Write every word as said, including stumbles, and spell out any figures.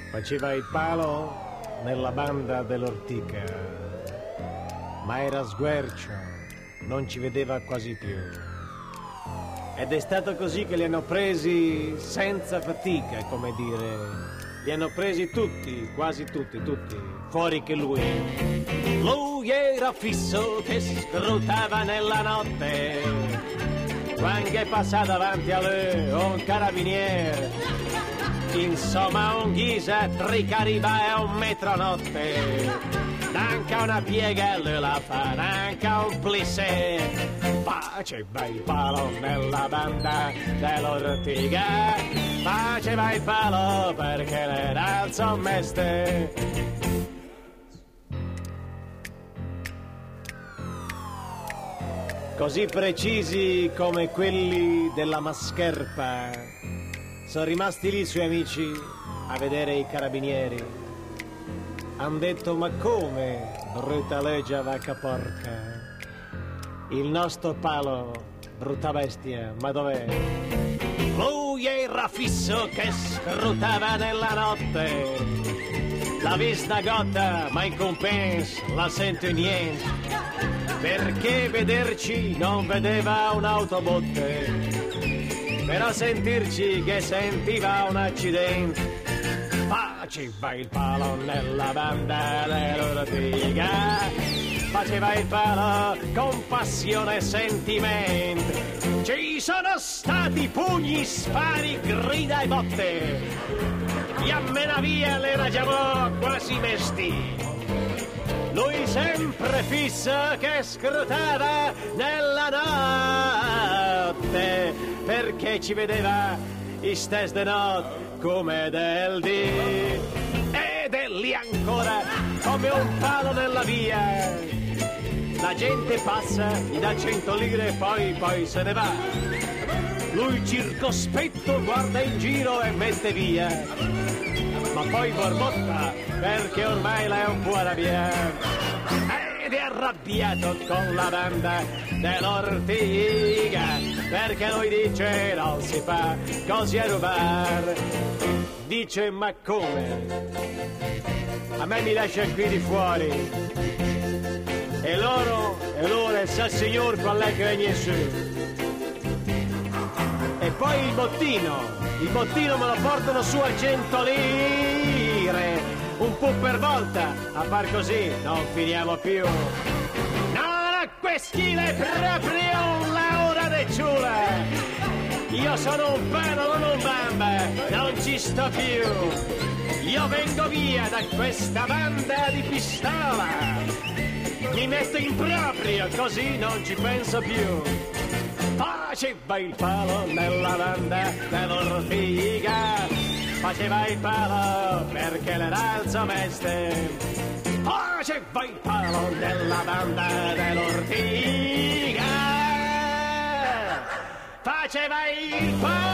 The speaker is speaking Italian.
Faceva il palo nella banda dell'Ortica, ma era sguercio, non ci vedeva quasi più. Ed è stato così che li hanno presi senza fatica, come dire. Li hanno presi tutti, quasi tutti, tutti, fuori che lui. Lui era fisso che scrutava nella notte, quando è passato davanti a lui un carabiniere. Insomma un ghisa, tricariba e un metronotte. Nanca una piega lui la fa, nanca un plissé. Faceva il palo nella banda dell'Ortica, faceva il palo perché era il suo mestiere. Così precisi come quelli della mascherpa sono rimasti lì i suoi amici a vedere i carabinieri. Han detto: ma come, brutaleggia vacca porca? Il nostro palo, brutta bestia, ma dov'è? Lui era fisso che scrutava nella notte, l'ha vista gotta, ma in compenso la sente niente, perché vederci non vedeva un'autobotte, però sentirci che sentiva un accidente. Faceva il palo nella banda dell'Ortica, faceva il palo con passione e sentimento. Ci sono stati pugni, spari, grida e botte, e a mena via le ragiamo quasi mesti. Lui sempre fisso che scrutava nella notte, perché ci vedeva i stes de notte come del dì. Ed è lì ancora come un palo nella via. La gente passa, gli dà cento lire e poi, poi se ne va. Lui circospetto guarda in giro e mette via, ma poi borbotta perché ormai la è un po' arrabbiata. Ed è arrabbiato con la banda dell'Ortica, perché lui dice non si fa così a rubare. Dice: ma come? A me mi lascia qui di fuori, e loro, e loro e sa signor qual è che viene su. E poi il bottino, il bottino me lo portano su a cento lire, un po' per volta, a far così non finiamo più. No, questi è proprio la ora de ciula. Io sono un pano, non un bamba, non ci sto più. Io vengo via da questa banda di pistola, mi metto in proprio, così non ci penso più. Faceva il palo nella banda dell'Ortica, faceva il palo perché era il suo mestiere. Faceva il palo nella banda dell'Ortica, faceva il palo